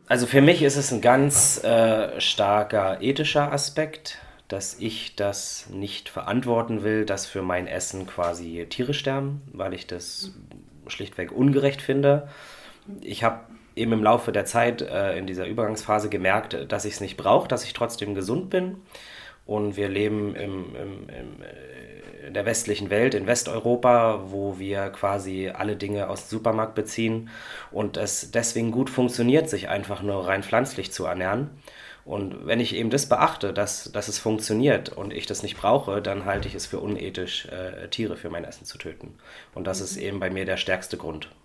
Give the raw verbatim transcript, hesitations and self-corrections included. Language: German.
Also für mich ist es ein ganz äh, starker ethischer Aspekt, dass ich das nicht verantworten will, dass für mein Essen quasi Tiere sterben, weil ich das schlichtweg ungerecht finde. Ich habe eben im Laufe der Zeit äh, in dieser Übergangsphase gemerkt, dass ich es nicht brauche, dass ich trotzdem gesund bin. Und wir leben im, im, im, äh, in der westlichen Welt, in Westeuropa, wo wir quasi alle Dinge aus dem Supermarkt beziehen und es deswegen gut funktioniert, sich einfach nur rein pflanzlich zu ernähren. Und wenn ich eben das beachte, dass, dass es funktioniert und ich das nicht brauche, dann halte ich es für unethisch, äh, Tiere für mein Essen zu töten. Und das ist eben bei mir der stärkste Grund.